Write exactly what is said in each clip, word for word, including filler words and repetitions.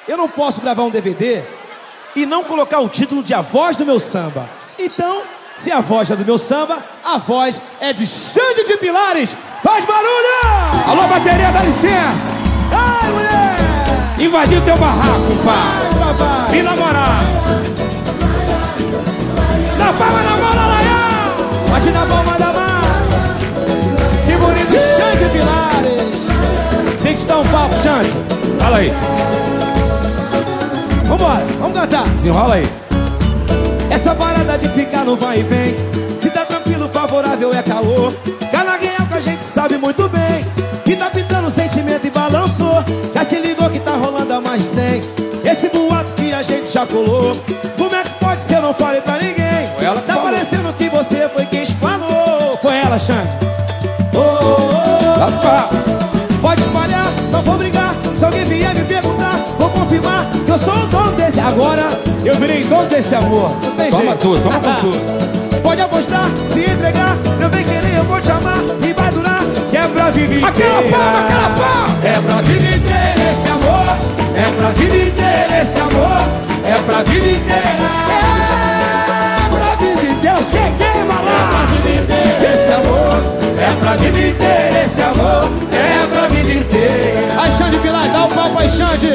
eu não posso gravar um D V D e não colocar o título de A Voz do Meu Samba. Então, se a voz é do meu samba, a voz é de Xande de Pilares. Faz barulho! Alô, bateria, dá licença! Ai, mulher! Invadiu teu barraco, pá! Ai, papai! Me namorar! Na palma da mão, Laiá! Bate na palma da mão! Que bonito, Xande de Pilares! Tem que te dar um papo, Xande. Fala aí. Vambora, vamos cantar. Desenrola aí. Essa parada de ficar no vai e vem, se tá tranquilo, favorável é caô. Cala real que a gente sabe muito bem que tá pintando sentimento e balançou. Já se ligou que tá rolando a mais de cem. Esse boato que a gente já colou. Como é que pode ser? Eu não falei pra ninguém. Foi ela que tá falou. parecendo que você foi quem explanou. Foi ela, Xande. Oh, oh, Rapá. oh. Pode espalhar, não vou brigar. Se alguém vier me perguntar, vou confirmar que eu sou o dono desse. Agora eu virei dono desse amor. Não tem Toma jeito. tudo, toma com tudo. Pode apostar, se entregar, meu bem querer eu vou te amar. E vai durar, que é pra vida inteira. Aquela palma, aquela palma. É pra vida inteira esse amor. É pra vida inteira esse amor. É pra vida inteira. É pra vida inteira. Cheguei, malandro. É pra vida inteira esse amor. É pra vida inteira esse amor. É pra vida inteira. Aí, Xande Pilar, dá o papo aí, Xande.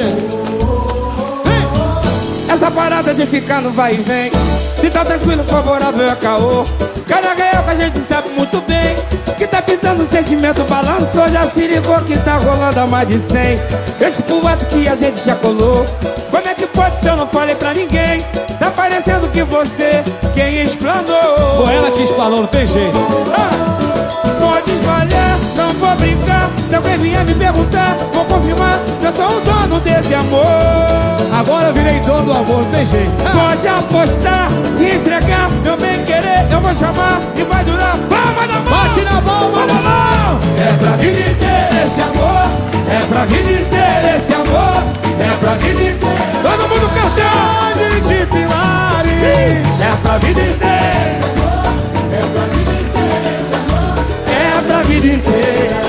Essa parada de ficar no vai e vem, se tá tranquilo, favorável é caô. Cara real que a gente sabe muito bem que tá pintando sentimento, balançou. Já se ligou que tá rolando a mais de cem. Esse boato que a gente já colou. Como é que pode ser? Eu não falei pra ninguém. Tá parecendo que você quem explanou. Foi ela que explanou, não tem jeito. Ah! Pode espalhar, não vou brincar. Se alguém vier me perguntar, vou confirmar que eu sou o dono desse amor. Agora eu virei dono do amor, não tem jeito. Pode apostar, se entregar, meu bem querer, eu vou chamar e vai durar. Palma da mão! Bate na palma da mão! É pra vida inteira esse amor. É pra vida inteira esse amor. É pra vida inteira. Todo mundo cantando! Xande de Pilares. É pra vida inteira esse amor. É pra vida inteira esse amor. É pra vida inteira.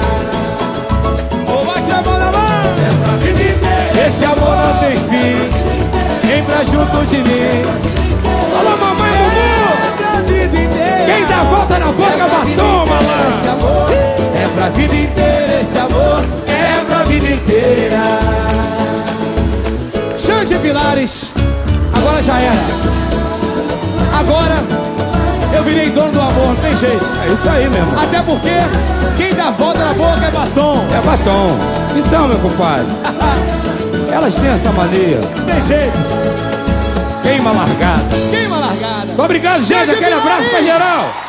Ô, bate a mão na mão! É pra vida inteira. Esse amor não tem fim. Vem pra junto de mim. Alô, mamãe, É pra vida inteira. quem dá a volta na boca, batom, Esse malandro! amor é pra vida inteira. Esse amor é pra vida inteira. Xande de Pilares. Agora já era. Agora eu virei dono do amor, não tem jeito. É isso aí mesmo. Até porque quem dá volta na boca é batom. É batom. Então, meu compadre, elas têm essa mania. Não tem jeito. Queima largada. Queima largada. Obrigado, gente. Xande Aquele abraço pra Pilares. geral.